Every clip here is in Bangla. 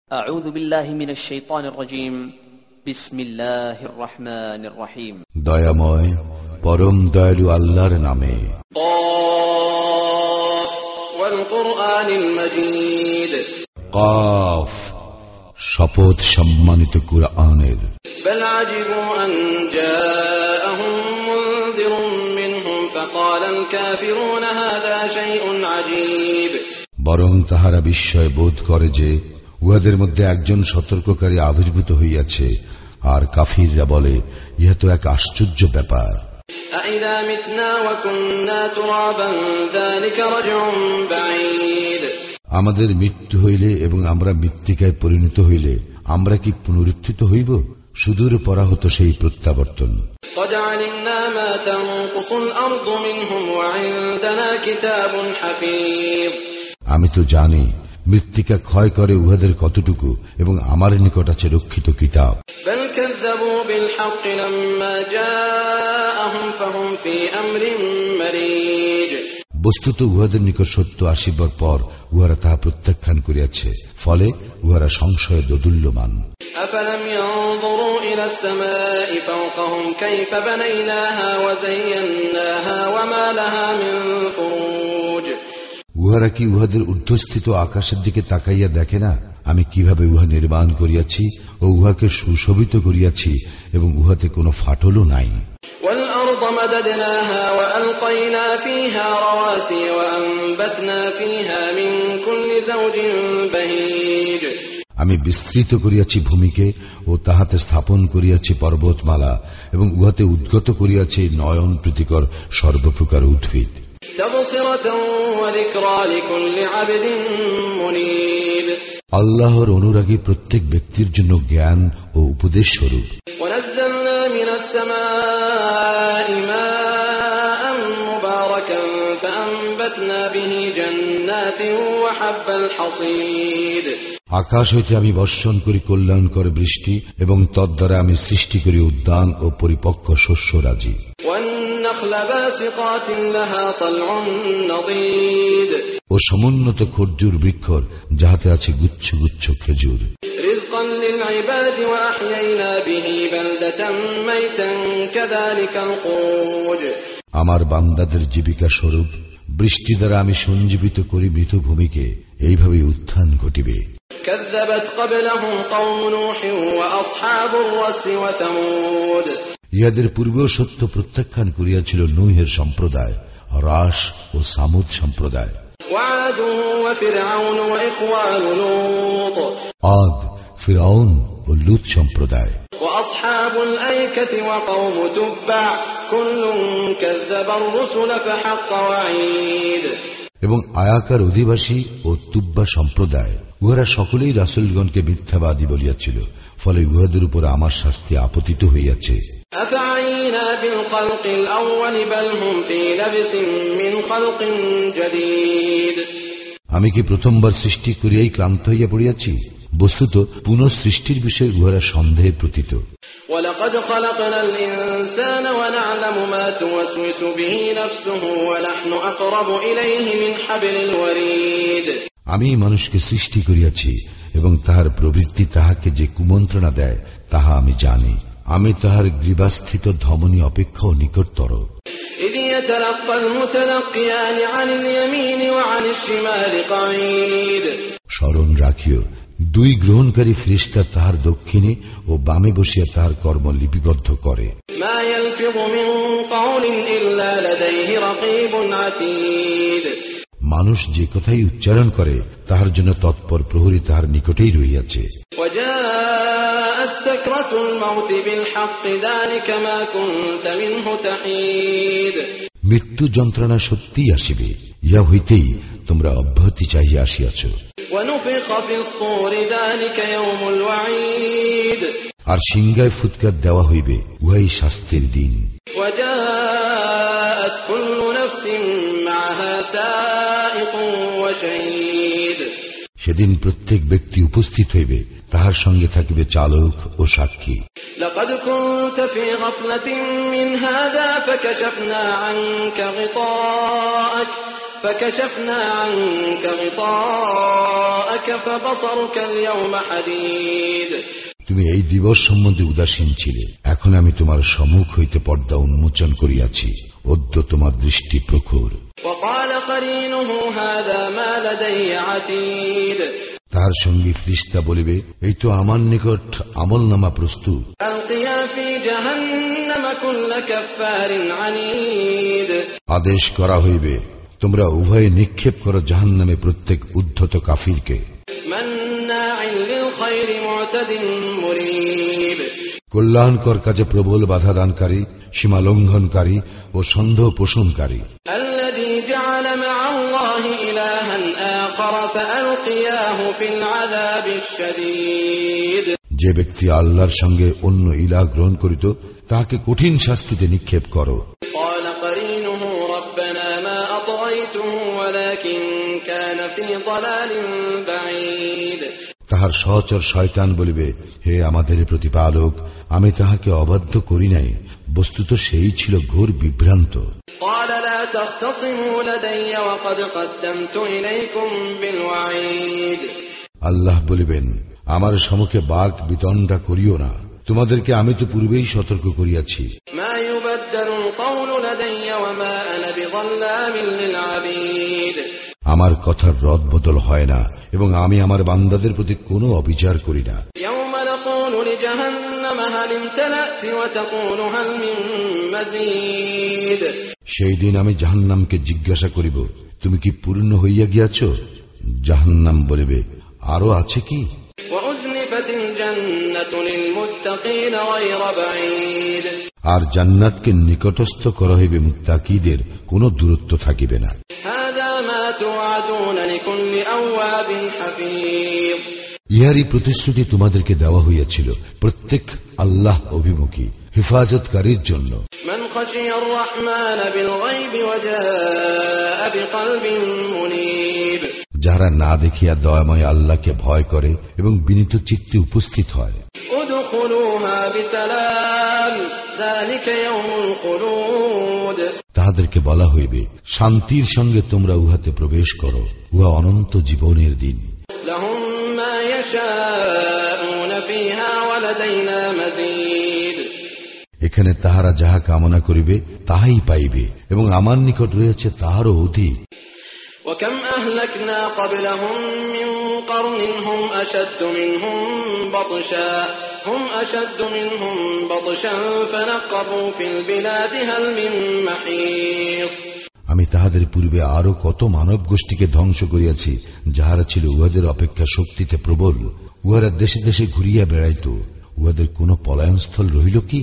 أعوذ بالله من الشيطان الرجيم بسم الله الرحمن الرحيم দয়াময় পরম দয়ালু আল্লাহর নামে قاف والقرآن المجيد قاف শপথ সম্মানিত কুরআনের بل عجبوا أن جاءهم منذر منهم فقال الكافرون هذا شيء عجيب বরং তাহারা বিস্ময় বোধ করে যে উহাদের মধ্যে একজন সতর্ককারী আবির্ভূত হইয়াছে, আর কাফিররা বলে, ইহা তো এক আশ্চর্য ব্যাপার। أَإِذَا مِتْنَا وَكُنَّا تُرَابًا ذَلِكَ رَجْعٌ بَعِيدٌ আমাদের মৃত্যু হইলে এবং আমরা মৃত্তিকায় পরিণত হইলে আমরা কি পুনরুত্থিত হইব? সুদূর পরাহত সেই প্রত্যাবর্তন। قَدْ عَلِمْنَا مَا تَنقُصُ الْأَرْضُ مِنْهُمْ وَعِندَنَا كِتَابٌ حَفِيظٌ আমি তো জানি মৃত্তিকা ক্ষয় করে উহাদের কতটুকু, এবং আমার নিকট আছে রক্ষিত কিতাব। بل كذبوا بالحق لما جاءهم فهم في أمر مريج বস্তুত উহাদের নিকট সত্য আসিবার পর উহারা তাহা প্রত্যাখ্যান করিয়াছে, ফলে উহারা সংশয়ে দোদুল্যমান। أفلم ينظروا إلى السماء فوقهم كيف بنيناها وزيناها وما لها من فروج উহারা কি উহাদের ঊর্ধ্বস্থিত আকাশের দিকে তাকাইয়া দেখে না, আমি কিভাবে উহা নির্মাণ করিয়াছি ও উহাকে সুশোভিত করিয়াছি, এবং উহাতে কোনো ফাটলও নাই। والأرض مددناها وألقينا فيها رواسي وأنبتنا فيها من كل زوج بهيج আমি বিস্তৃত করিয়াছি ভূমিকে ও তাহাতে স্থাপন করিয়াছি পর্বতমালা, এবং উহাতে উদ্গত করিয়াছি নয়ন প্রীতিকর সর্বপ্রকার উদ্ভিদ। আল্লাহর অনুরাগী প্রত্যেক ব্যক্তির জন্য জ্ঞান ও উপদেশ স্বরূপ। আকাশ হইতে আমি বর্ষণ করি কল্যাণকর বৃষ্টি, এবং তদ্বারা আমি সৃষ্টি করি উদ্যান ও পরিপক্ক শস্যরাজি। ও সমুন্নত খর্জুর বৃক্ষর, যাহাতে আছে গুচ্ছ গুচ্ছ খেজুর। আমার বান্দাদের জীবিকা স্বরূপ বৃষ্টি দ্বারা আমি সঞ্জীবিত করি মৃত ভূমিকে, এইভাবে উত্থান ঘটিবে। ইহাদের পূর্বেও সত্য প্রত্যাখ্যান করিয়াছিল নূহের সম্প্রদায়, রাস ও সামুদ সম্প্রদায়। আদ, ফিরআউন ও লূত সম্প্রদায়। এবং আয়াকার অধিবাসী ও তুব্বা সম্প্রদায়, উহারা সকলেই রাসূলগণকে মিথ্যাবাদী বলিয়াছিল, ফলে উহাদের উপর আমার শাস্তি আপতিত হইয়াছে। আমি কি প্রথমবার সৃষ্টি করিয়াই ক্লান্ত হইয়া পড়িয়াছি? বস্তুত পুনঃ সৃষ্টির বিষয়ে উহারা সন্দেহে প্রতীত। আমি মানুষকে সৃষ্টি করিয়াছি, এবং তাহার প্রবৃত্তি তাহাকে যে কুমন্ত্রণা দেয় তাহা আমি জানি। আমি তাহার গ্রীবাস্থিত ধমনী অপেক্ষাও নিকটতর। স্মরণ রাখিও, দুই গ্রহণকারী ফেরেশতা তাহার দক্ষিণে ও বামে বসিয়া তাহার কর্ম লিপিবদ্ধ করে। মানুষ যে কথাই উচ্চারণ করে তাহার জন্য তৎপর প্রহরী তাহার নিকটেই রহিয়াছে। মৃত্যু যন্ত্রণা সত্যিই আসিবে, ইহা হইতেই তোমরা অব্যাহতি চাহিয়া আসিয়াছ। আর সিংহায় ফুৎকার দেওয়া হইবে, উহাই শাস্তির দিন। সেদিন প্রত্যেক ব্যক্তি উপস্থিত হইবে, তাহার সঙ্গে থাকিবে চালক ও সাক্ষী। لقد كنت في غفلة من هذا فكشفنا عنك غطاءك فكشفنا عنك غطاءك فبصرك اليوم حديد তুমি এই দিবস সম্বন্ধে উদাসীন ছিলে, এখন আমি তোমার সম্মুখ হইতে পর্দা উন্মোচন করিয়াছি, অদ্য তোমার দৃষ্টি প্রখর। তাহার সঙ্গী ফেরেশতা বলিবে, এই তো আমার নিকট আমলনামা প্রস্তুত। আদেশ করা হইবে, তোমরা উভয়ে নিক্ষেপ করো জাহান্নামে প্রত্যেক উদ্ধত কাফিরকে, কল্যাণকর কাজে প্রবল বাধা দানকারী, সীমা লঙ্ঘনকারী ও সন্দেহ পোষণকারী, যে ব্যক্তি আল্লাহর সঙ্গে অন্য ইলাহ গ্রহণ করিত তাহাকে কঠিন শাস্তিতে নিক্ষেপ করো। তাহার সহচর শয়তান বলিবে, হে আমাদের প্রতিপালক, আমি তাহাকে অবাধ্য করি নাই, বস্তুত সেই ছিল ঘোর বিভ্রান্ত। আল্লাহ বলিবেন, আমার সম্মুখে বাক বিতণ্ডা করিও না, তোমাদেরকে আমি তো পূর্বেই সতর্ক করিয়াছি। আমার কথার রদ বদল হয় না এবং আমি আমার বান্দাদের প্রতি কোনো অবিচার করি না। সেই দিন আমি জাহান্নামকে জিজ্ঞাসা করিব, তুমি কি পূর্ণ হইয়া গিয়াছ? জাহান্নাম বলিবে, আরো আছে কি? আর জান্নাতকে নিকটস্থ করা হইবে মুত্তাকিদের, কোন দূরত্ব থাকিবে না। ইহারই প্রতিশ্রুতি তোমাদেরকে দেওয়া হইয়াছিল প্রত্যেক আল্লাহ অভিমুখী হেফাজতকারীর জন্য। যারা না দেখিয়া দয়াময় আল্লাহকে ভয় করে এবং বিনীত চিত্তে উপস্থিত হয়। তাহাদেরকে বলা হইবে, শান্তির সঙ্গে তোমরা উহাতে প্রবেশ করো, উহা অনন্ত জীবনের দিন। এখানে তাহারা যাহা কামনা করিবে তাহাই পাইবে এবং আমার নিকট রয়েছে তাহারও অধিক। وكم أهلكنا قبلهم من قرن هم أشد منهم بطشا فنقبوا في البلاد هل من محيص। আমি তাহাদের পূর্বে আরো কত মানব গোষ্ঠীকে ধ্বংস করিয়াছি, যাহারা ছিল উহাদের অপেক্ষা শক্তিতে প্রবল। উহারা দেশে দেশে ঘুরিয়া বেড়াইত, উহাদের কোন পলায়নস্থল রহিল কি?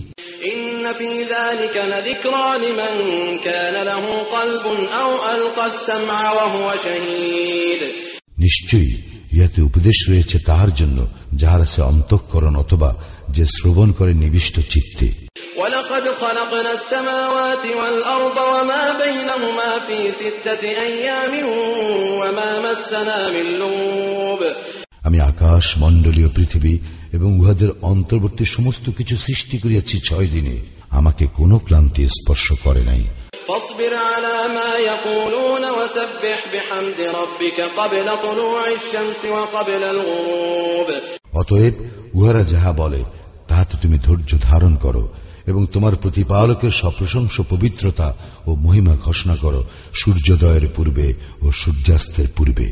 নিশ্চয়ই ইহাতে উপদেশ রয়েছে তাহার জন্য যাহারা সে অন্তঃকরণ অথবা যে শ্রবণ করে নিবিষ্ট চিত্তে। وَلَقَدْ خَلَقْنَا السَّمَاوَاتِ وَالْأَرْضَ وَمَا بَيْنَهُمَا فِي 6 أَيَّامٍ وَمَا مَسَّنَا مِن لُّغُوبٍ। আমি আকাশ মণ্ডলীয় পৃথিবী এবং উহাদের অন্তর্বর্তী সমস্ত কিছু সৃষ্টি করিয়াছি 6 দিনে, আমাকে কোনো ক্লান্তি স্পর্শ করে নাই। فاصبر على ما يقولون وسبح بحمد ربك قبل طلوع الشمس وقبل الغروب। অতএব উহারা যাহা বলে তাহাতে তুমি ধৈর্য ধারণ করো এবং তোমার প্রতিপালকের সপ্রশংস পবিত্রতা ও মহিমা ঘোষণা করো সূর্যোদয়ের পূর্বে ও সূর্যাস্তের পূর্বে।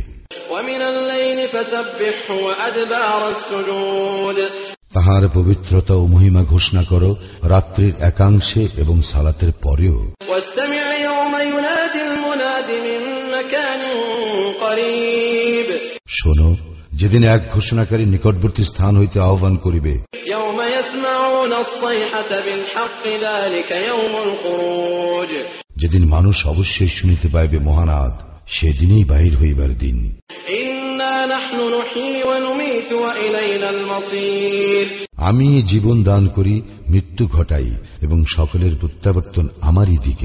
তাহার পবিত্রতা ও মহিমা ঘোষণা করো রাত্রির একাংশে এবং সালাতের পরেও। শোনো, যেদিন এক ঘোষণাকারী নিকটবর্তী স্থান হইতে আহ্বান করিবে, যেদিন মানুষ অবশ্যই শুনিতে পাইবে মহানাদ, সেদিনই বাহির হইবার দিন। আমি জীবন দান করি, মৃত্যু ঘটাই এবং সকলের প্রত্যাবর্তন আমারই দিকে।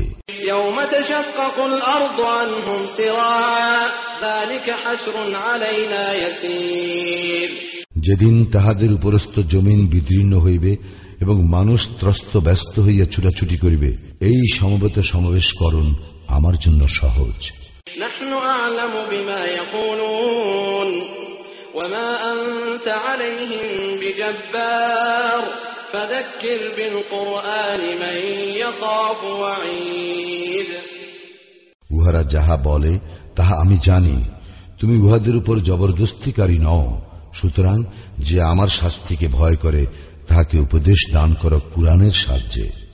যেদিন তাহাদের উপরস্থ জমিন বিদীর্ণ হইবে এবং মানুষ ত্রস্ত ব্যস্ত হইয়া ছুটাছুটি করিবে, এই সমবেত সমাবেশ করণ আমার জন্য সহজ। نحن أعلم بما يقولون وما أنت عليهم بجبار فذكر بالقرآن من يخاف وعيد উহারা যাহা বলে তাহা আমি জানি, তুমি উহাদের উপর জবরদস্তিকারী নও। সুতরাং যে আমার শাস্তিকে ভয় করে তাহাকে উপদেশ দান করো কুরআনের সাহায্যে।